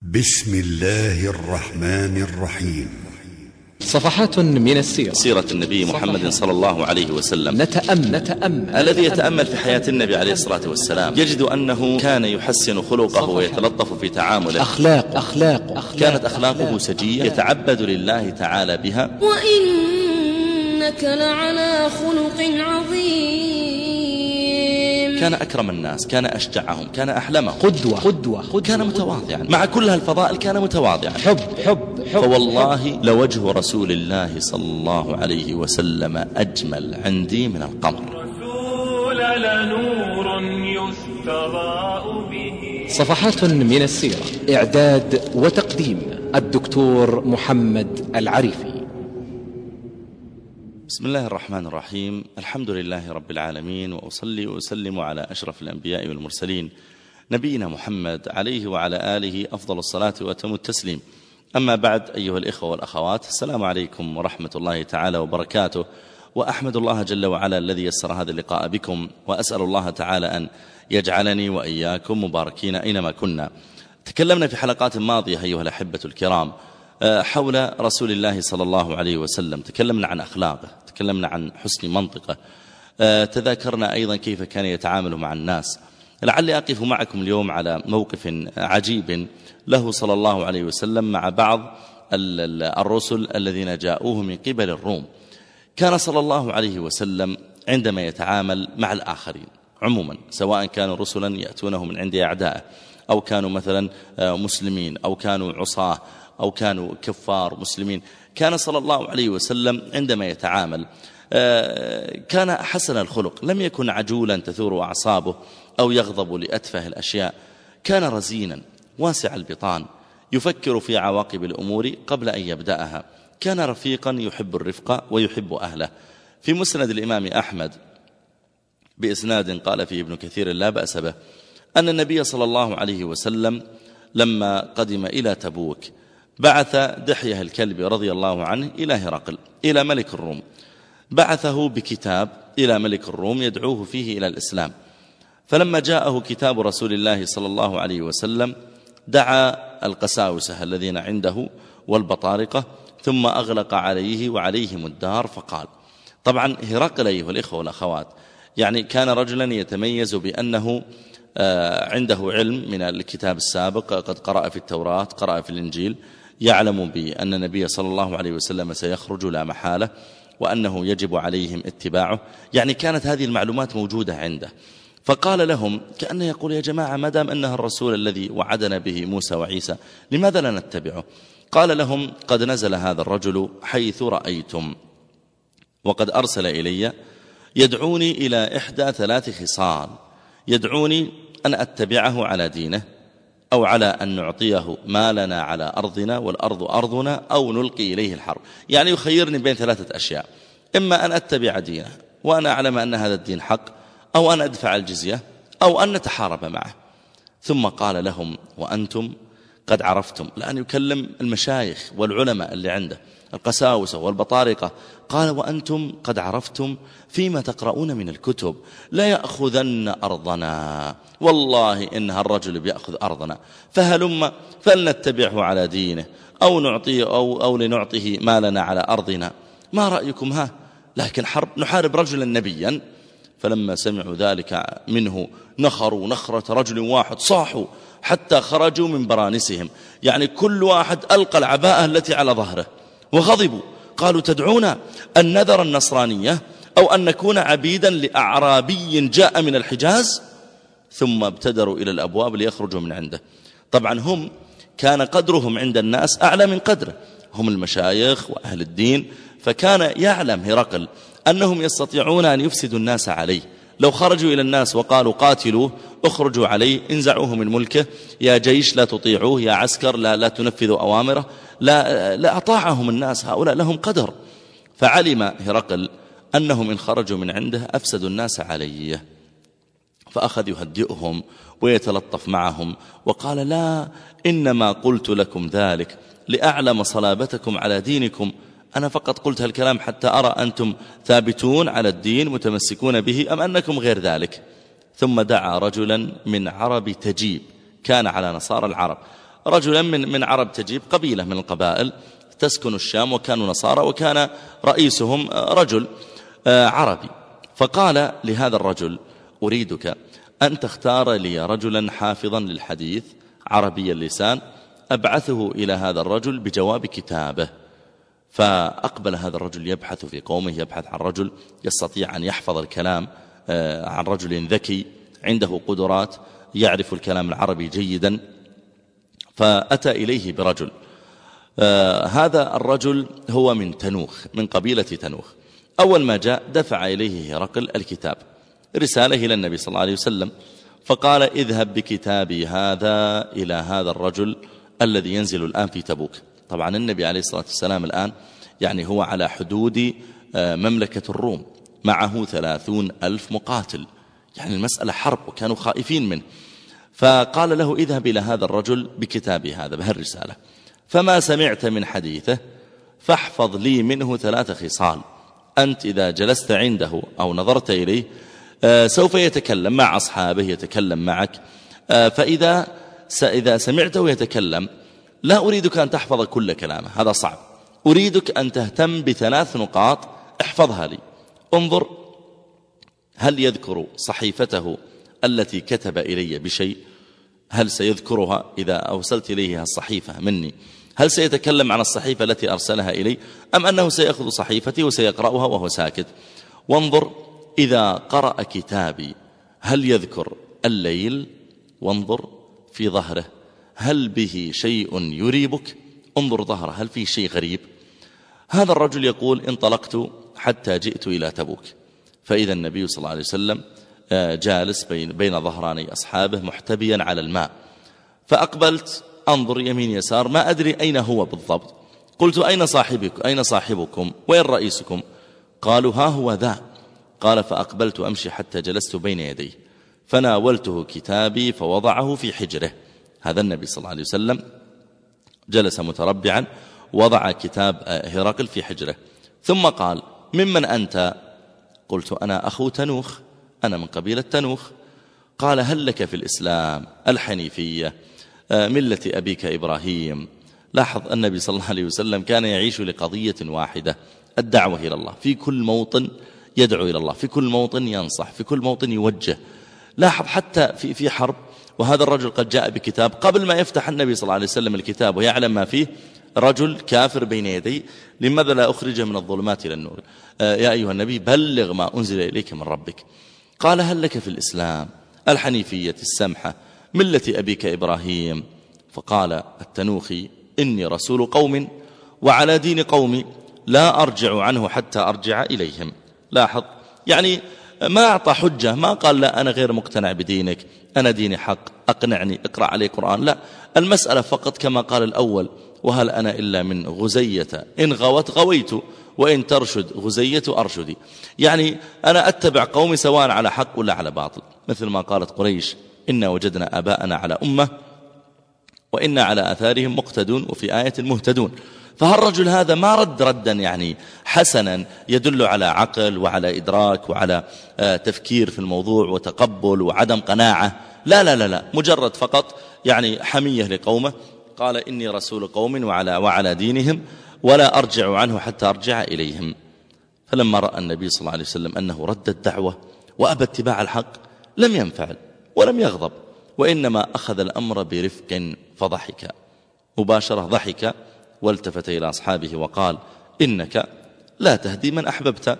بسم الله الرحمن الرحيم. صفحات من السيرة. سيرة النبي محمد صلى الله عليه وسلم. نتأمل. الذي يتأمل في حياة النبي عليه الصلاة والسلام يجد أنه كان يحسن خلقه ويتلطف في تعامله. كانت أخلاقه سجية يتعبد لله تعالى بها. وإنك لعلى خلق عظيم. كان أكرم الناس، كان أشجعهم، كان أحلمهم، قدوة. كان متواضعا. مع كل هالفضائل كان متواضعا. حب. فوالله لوجه رسول الله صلى الله عليه وسلم أجمل عندي من القمر. رسول لنور يستضاء به. صفحات من السيرة. إعداد وتقديم الدكتور محمد العريفي. بسم الله الرحمن الرحيم. الحمد لله رب العالمين، وأصلي وأسلم على أشرف الأنبياء والمرسلين نبينا محمد عليه وعلى آله أفضل الصلاة وأتم التسليم. أما بعد، أيها الإخوة والأخوات، السلام عليكم ورحمة الله تعالى وبركاته. وأحمد الله جل وعلا الذي يسر هذا اللقاء بكم، وأسأل الله تعالى أن يجعلني وإياكم مباركين أينما كنا. تكلمنا في حلقات ماضية أيها الأحبة الكرام حول رسول الله صلى الله عليه وسلم. تكلمنا عن أخلاقه، تكلمنا عن حسن منطقه، تذاكرنا أيضا كيف كان يتعامل مع الناس. لعلي أقف معكم اليوم على موقف عجيب له صلى الله عليه وسلم مع بعض الرسل الذين جاءوه من قبل الروم. كان صلى الله عليه وسلم عندما يتعامل مع الآخرين عموما، سواء كانوا رسلا يأتونه من عند أعدائه، أو كانوا مثلا مسلمين، أو كانوا عصاه، أو كانوا كفار مسلمين، كان صلى الله عليه وسلم عندما يتعامل كان حسن الخلق، لم يكن عجولا تثور أعصابه أو يغضب لأتفه الأشياء. كان رزينا واسع البطان، يفكر في عواقب الأمور قبل أن يبدأها. كان رفيقا يحب الرفق ويحب أهله. في مسند الإمام أحمد بإسناد قال فيه ابن كثير لا بأس به أن النبي صلى الله عليه وسلم لما قدم إلى تبوك بعث دحية الكلب رضي الله عنه إلى هرقل، إلى ملك الروم، بعثه بكتاب إلى ملك الروم يدعوه فيه إلى الإسلام. فلما جاءه كتاب رسول الله صلى الله عليه وسلم دعا القساوسة الذين عنده والبطارقة، ثم أغلق عليه وعليهم الدار فقال. طبعا هرقل أيها الإخوة والأخوات يعني كان رجلا يتميز بأنه عنده علم من الكتاب السابق، قد قرأ في التوراة، قرأ في الإنجيل، يعلم بأن النبي صلى الله عليه وسلم سيخرج لا محالة، وأنه يجب عليهم اتباعه. يعني كانت هذه المعلومات موجودة عنده. فقال لهم كأنه يقول يا جماعة، ما دام أنه الرسول الذي وعدنا به موسى وعيسى، لماذا لا نتبعه؟ قال لهم قد نزل هذا الرجل حيث رأيتم، وقد أرسل إلي يدعوني إلى إحدى 3 خصال: يدعوني أن أتبعه على دينه، أو على أن نعطيه مالنا على أرضنا والأرض أرضنا، أو نلقي إليه الحرب. يعني يخيرني بين 3 أشياء: إما أن أتبع دينه وأنا أعلم أن هذا الدين حق، أو أن أدفع الجزية، أو أن نتحارب معه. ثم قال لهم وأنتم قد عرفتم، لأن يكلم المشايخ والعلماء اللي عنده القساوسة والبطارقة، قال وأنتم قد عرفتم فيما تقرؤون من الكتب لا يأخذن أرضنا، والله إنها الرجل بيأخذ أرضنا، فهلم فلنتبعه على دينه، أو نعطيه أو لنعطيه مالنا على أرضنا. ما رأيكم؟ لكن نحارب رجلا نبيا. فلما سمعوا ذلك منه نخروا نخرة رجل واحد، صاحوا حتى خرجوا من برانسهم، يعني كل واحد ألقى العباءة التي على ظهره، وغضبوا. قالوا تدعونا أن نذر النصرانية، أو أن نكون عبيدا لأعرابي جاء من الحجاز؟ ثم ابتدروا إلى الأبواب ليخرجوا من عنده. طبعا هم كان قدرهم عند الناس أعلى من قدره، هم المشايخ وأهل الدين، فكان يعلم هرقل أنهم يستطيعون أن يفسدوا الناس عليه. لو خرجوا إلى الناس وقالوا قاتلوه، اخرجوا عليه، انزعوه من ملكه، يا جيش لا تطيعوه، يا عسكر لا تنفذوا أوامره، لا أطاعهم الناس، هؤلاء لهم قدر. فعلم هرقل أنهم إن خرجوا من عنده أفسدوا الناس عليه، فأخذ يهدئهم ويتلطف معهم، وقال لا، إنما قلت لكم ذلك لأعلم صلابتكم على دينكم، أنا فقط قلت هالكلام حتى أرى أنتم ثابتون على الدين متمسكون به أم أنكم غير ذلك. ثم دعا رجلا من عرب تجيب، كان على نصارى العرب، رجلا من عرب تجيب، قبيلة من القبائل تسكن الشام وكانوا نصارى، وكان رئيسهم رجل عربي. فقال لهذا الرجل: أريدك أن تختار لي رجلا حافظا للحديث عربي اللسان أبعثه إلى هذا الرجل بجواب كتابه. فأقبل هذا الرجل يبحث في قومه، يبحث عن رجل يستطيع أن يحفظ الكلام، عن رجل ذكي عنده قدرات يعرف الكلام العربي جيدا. فأتى إليه برجل، هذا الرجل هو من تنوخ، من قبيلة تنوخ. أول ما جاء دفع إليه هرقل الكتاب، رسالة إلى النبي صلى الله عليه وسلم، فقال: اذهب بكتابي هذا إلى هذا الرجل الذي ينزل الآن في تبوك. طبعا النبي عليه الصلاة والسلام الآن يعني هو على حدود مملكة الروم، معه 30,000 مقاتل، يعني المسألة حرب وكانوا خائفين منه. فقال له: اذهب إلى هذا الرجل بكتابي هذا بهالرسالة، فما سمعت من حديثه فاحفظ لي منه 3 خصال. أنت إذا جلست عنده أو نظرت إليه سوف يتكلم مع أصحابه، يتكلم معك، فإذا سمعته يتكلم لا أريدك أن تحفظ كل كلامه، هذا صعب، أريدك أن تهتم ب3 نقاط احفظها لي. انظر هل يذكر صحيفته التي كتب إلي بشيء؟ هل سيذكرها إذا أوصلت إليه الصحيفة مني؟ هل سيتكلم عن الصحيفة التي أرسلها إلي، أم أنه سيأخذ صحيفتي وسيقرأها وهو ساكت؟ وانظر إذا قرأ كتابي هل يذكر الليل؟ وانظر في ظهره هل به شيء يريبك؟ انظر ظهره هل فيه شيء غريب؟ هذا الرجل يقول: انطلقت حتى جئت إلى تبوك، فإذا النبي صلى الله عليه وسلم جالس بين ظهراني أصحابه محتبيا على الماء، فأقبلت أنظر يمين يسار ما أدري أين هو بالضبط. قلت: أين صاحبكم؟ وين رئيسكم؟ قالوا: ها هو ذا. قال: فأقبلت أمشي حتى جلست بين يديه، فناولته كتابي فوضعه في حجره. هذا النبي صلى الله عليه وسلم جلس متربعا، وضع كتاب هرقل في حجره، ثم قال: ممن أنت؟ قلت: أنا أخو تنوخ، أنا من قبيلة تنوخ. قال: هل لك في الإسلام الحنيفية ملة أبيك إبراهيم؟ لاحظ النبي صلى الله عليه وسلم كان يعيش لقضية واحدة، الدعوة إلى الله، في كل موطن يدعو إلى الله، في كل موطن ينصح، في كل موطن يوجه. لاحظ حتى في حرب، وهذا الرجل قد جاء بكتاب قبل ما يفتح النبي صلى الله عليه وسلم الكتاب ويعلم ما فيه، رجل كافر بين يدي: لماذا لا أخرجه من الظلمات إلى النور؟ يا أيها النبي بلغ ما أنزل إليك من ربك. قال: هل لك في الإسلام الحنيفية السمحة ملة أبيك إبراهيم؟ فقال التنوخي: إني رسول قوم وعلى دين قومي لا أرجع عنه حتى أرجع إليهم. لاحظ يعني ما أعطى حجة، ما قال: لا أنا غير مقتنع بدينك، أنا ديني حق، أقنعني، اقرأ عليه قرآن. لا، المسألة فقط كما قال الأول: وهل أنا إلا من غزية، إن غوت غويت وإن ترشد غزية أرشدي. يعني أنا أتبع قومي سواء على حق ولا على باطل، مثل ما قالت قريش: إنا وجدنا آباءنا على أمة وإنا على آثارهم مقتدون، وفي آية مهتدون. فهالرجل هذا ما رد ردا يعني حسنا يدل على عقل وعلى إدراك وعلى تفكير في الموضوع وتقبل وعدم قناعة، لا لا لا لا، مجرد فقط يعني حمية لقومه. قال: إني رسول قوم وعلى دينهم ولا أرجع عنه حتى أرجع إليهم. فلما رأى النبي صلى الله عليه وسلم أنه رد الدعوة وأبى اتباع الحق لم ينفعل ولم يغضب، وإنما أخذ الأمر برفق، فضحك مباشرة، ضحك والتفت إلى أصحابه وقال: إنك لا تهدي من أحببت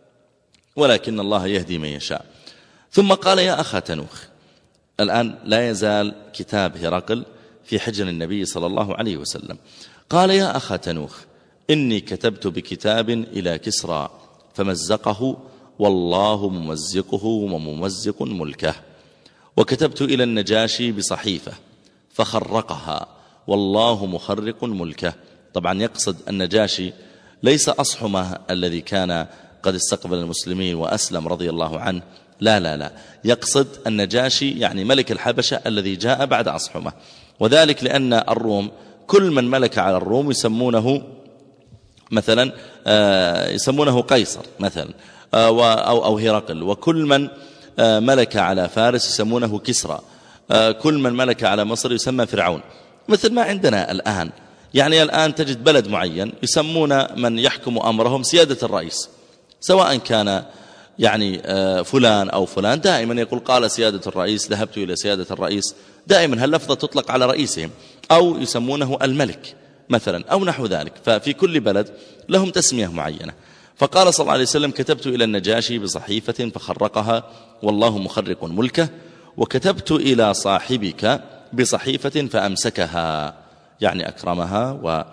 ولكن الله يهدي من يشاء. ثم قال: يا أخا تنوخ. الآن لا يزال كتاب هرقل في حجر النبي صلى الله عليه وسلم. قال: يا أخا تنوخ، إني كتبت بكتاب إلى كسرى فمزقه والله ممزقه وممزق ملكه، وكتبت إلى النجاشي بصحيفة فخرقها والله مخرق ملكه. طبعا يقصد النجاشي ليس أصحمه الذي كان قد استقبل المسلمين وأسلم رضي الله عنه، لا لا لا، يقصد النجاشي يعني ملك الحبشة الذي جاء بعد أصحمه، وذلك لأن الروم كل من ملك على الروم يسمونه مثلا يسمونه قيصر مثلا أو هرقل، وكل من ملك على فارس يسمونه كسرى، كل من ملك على مصر يسمى فرعون. مثل ما عندنا الآن. يعني الآن تجد بلد معين يسمون من يحكم أمرهم سيادة الرئيس، سواء كان يعني فلان أو فلان، دائما يقول قال سيادة الرئيس، ذهبت إلى سيادة الرئيس، دائما هاللفظة تطلق على رئيسهم، أو يسمونه الملك مثلا أو نحو ذلك. ففي كل بلد لهم تسمية معينة. فقال صلى الله عليه وسلم: كتبت إلى النجاشي بصحيفة فخرقها والله مخرق ملكه، وكتبت إلى صاحبك بصحيفة فأمسكها، يعني أكرمها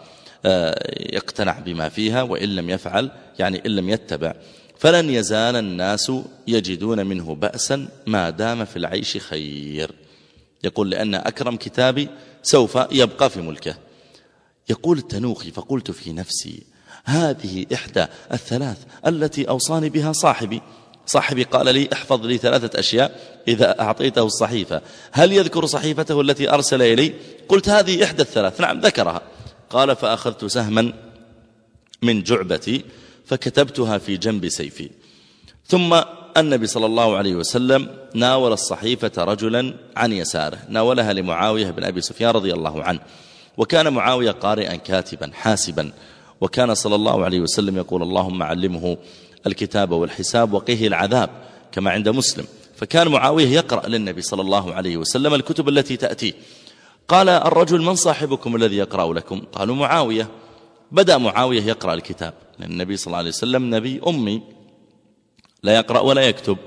ويقتنع بما فيها، وإن لم يفعل يعني إن لم يتبع فلن يزال الناس يجدون منه بأسا ما دام في العيش خير. يقول: لأن أكرم كتابي سوف يبقى في ملكه. يقول التنوخي: فقلت في نفسي هذه إحدى الثلاث التي أوصاني بها صاحبي قال لي: احفظ لي 3 أشياء إذا أعطيته الصحيفة، هل يذكر صحيفته التي أرسل إلي؟ قلت: هذه إحدى الثلاث. نعم ذكرها. قال: فأخذت سهما من جعبتي فكتبتها في جنب سيفي. ثم النبي صلى الله عليه وسلم ناول الصحيفة رجلا عن يساره، ناولها لمعاوية بن أبي سفيان رضي الله عنه، وكان معاوية قارئا كاتبا حاسبا، وكان صلى الله عليه وسلم يقول: اللهم علمه الكتاب والحساب وقيه العذاب، كما عند مسلم. فكان معاوية يقرأ للنبي صلى الله عليه وسلم الكتب التي تأتيه. قال الرجل: من صاحبكم الذي يقرأ لكم؟ قالوا: معاوية. بدأ معاوية يقرأ الكتاب، لأن النبي صلى الله عليه وسلم نبي أمي لا يقرأ ولا يكتب.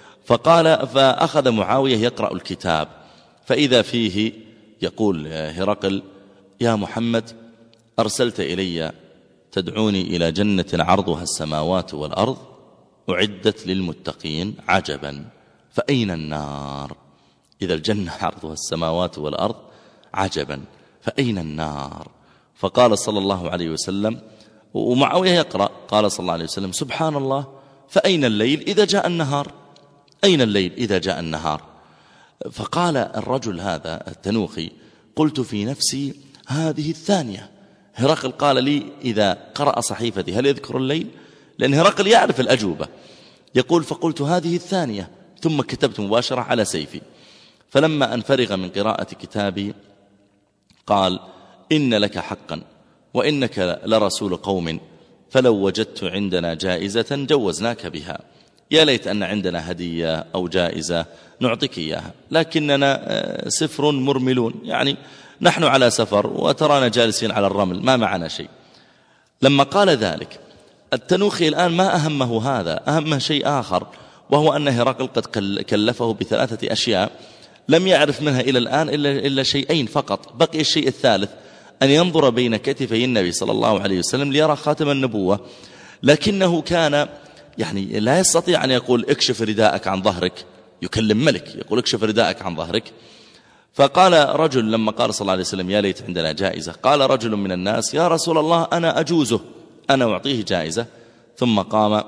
فأخذ معاوية يقرأ الكتاب، فإذا فيه يقول هرقل: يا محمد، أرسلت إلي تدعوني إلى جنة عرضها السماوات والأرض أعدت للمتقين، عجبا، فأين النار؟ إذا الجنة عرضها السماوات والأرض عجبا، فأين النار؟ فقال صلى الله عليه وسلم، ومعاوية يقرأ، قال صلى الله عليه وسلم: سبحان الله، فأين الليل إذا جاء النهار؟ أين الليل إذا جاء النهار؟ فقال الرجل هذا التنوخي: قلت في نفسي هذه الثانية. هرقل قال لي: إذا قرأ صحيفتي هل يذكر الليل؟ لأن هرقل يعرف الأجوبة. يقول: فقلت هذه الثانية، ثم كتبت مباشرة على سيفي. فلما أن فرغ من قراءة كتابي قال: إن لك حقا وإنك لرسول قوم، فلو وجدت عندنا جائزة جوزناك بها، يا ليت أن عندنا هدية أو جائزة نعطيك إياها، لكننا سفر مرملون، يعني نحن على سفر وترانا جالسين على الرمل ما معنا شيء. لما قال ذلك التنوخي الآن ما أهمه هذا، أهمه شيء آخر، وهو أن هرقل قد كلفه ب3 أشياء لم يعرف منها إلى الآن إلا شيئين فقط. بقي الشيء الثالث أن ينظر بين كتفي النبي صلى الله عليه وسلم ليرى خاتم النبوة، لكنه كان يعني لا يستطيع أن يقول: اكشف رداءك عن ظهرك، يكلم ملك يقول: اكشف رداءك عن ظهرك. فقال رجل لما قال صلى الله عليه وسلم: يا ليت عندنا جائزة، قال رجل من الناس: يا رسول الله، أنا أجوزه، أنا أعطيه جائزة. ثم قام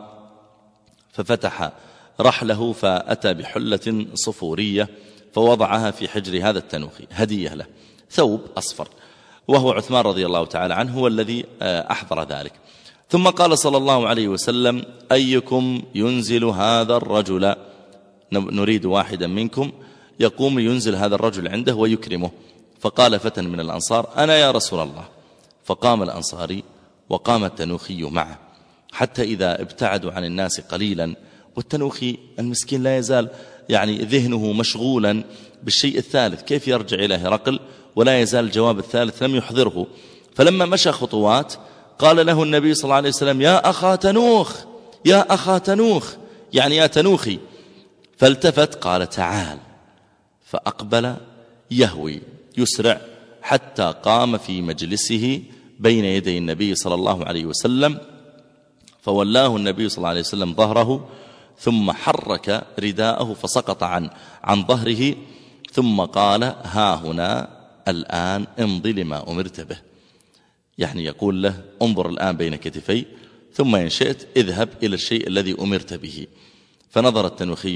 ففتح رحله فأتى بحلة صفورية فوضعها في حجر هذا التنوخي هدية له، ثوب أصفر، وهو عثمان رضي الله تعالى عنه هو الذي أحضر ذلك. ثم قال صلى الله عليه وسلم: أيكم ينزل هذا الرجل؟ نريد واحدا منكم يقوم ينزل هذا الرجل عنده ويكرمه. فقال فتى من الأنصار: أنا يا رسول الله. فقام الأنصاري وقام التنوخي معه، حتى إذا ابتعدوا عن الناس قليلا، والتنوخي المسكين لا يزال يعني ذهنه مشغولا بالشيء الثالث، كيف يرجع إلى هرقل، ولا يزال الجواب الثالث لم يحضره. فلما مشى خطوات قال له النبي صلى الله عليه وسلم: يا أخا تنوخ، يا أخا تنوخ، يعني يا تنوخي. فالتفت قال: تعال. فأقبل يهوي يسرع حتى قام في مجلسه بين يدي النبي صلى الله عليه وسلم، فولاه النبي صلى الله عليه وسلم ظهره، ثم حرك رداءه فسقط عن ظهره، ثم قال: ها هنا الآن امضي لما أمرت به. يعني يقول له: انظر الآن بين كتفي، ثم إن شئت اذهب إلى الشيء الذي أمرت به. فنظر التنوخي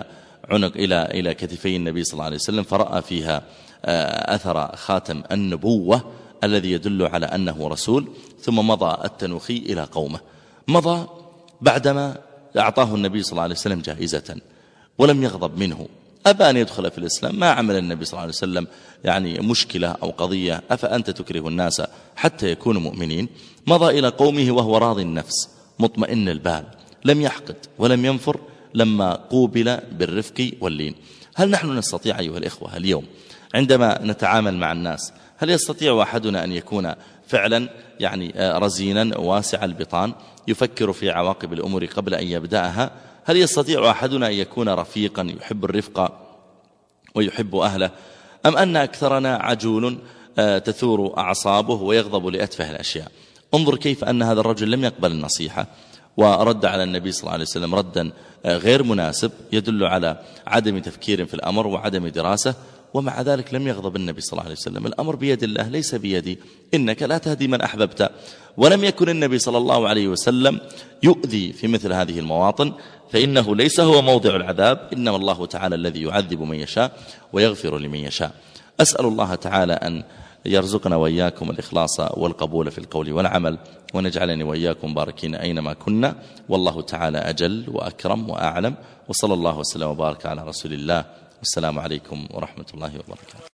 إلى كتفي النبي صلى الله عليه وسلم، فرأى فيها أثر خاتم النبوة الذي يدل على أنه رسول. ثم مضى التنوخي إلى قومه. مضى بعدما أعطاه النبي صلى الله عليه وسلم جائزة ولم يغضب منه، أبى أن يدخل في الإسلام، ما عمل النبي صلى الله عليه وسلم يعني مشكلة أو قضية أفأنت تكره الناس حتى يكونوا مؤمنين. مضى إلى قومه وهو راضي النفس مطمئن البال، لم يحقد ولم ينفر لما قوبل بالرفق واللين. هل نحن نستطيع أيها الإخوة اليوم عندما نتعامل مع الناس، هل يستطيع أحدنا أن يكون فعلا يعني رزينا واسع البطان يفكر في عواقب الأمور قبل أن يبدأها؟ هل يستطيع أحدنا أن يكون رفيقا يحب الرفق ويحب أهله، أم أن أكثرنا عجول تثور أعصابه ويغضب لأتفه الأشياء؟ انظر كيف أن هذا الرجل لم يقبل النصيحة ورد على النبي صلى الله عليه وسلم ردا غير مناسب يدل على عدم تفكير في الأمر وعدم دراسة، ومع ذلك لم يغضب النبي صلى الله عليه وسلم. الأمر بيد الله ليس بيدي، إنك لا تهدي من أحببت. ولم يكن النبي صلى الله عليه وسلم يؤذي في مثل هذه المواطن، فإنه ليس هو موضع العذاب، إنما الله تعالى الذي يعذب من يشاء ويغفر لمن يشاء. أسأل الله تعالى أن يرزقنا وإياكم الإخلاص والقبول في القول والعمل، ونجعلني وإياكم باركين أينما كنا، والله تعالى أجل وأكرم وأعلم. وصلى الله وسلم وبارك على رسول الله، والسلام عليكم ورحمة الله وبركاته.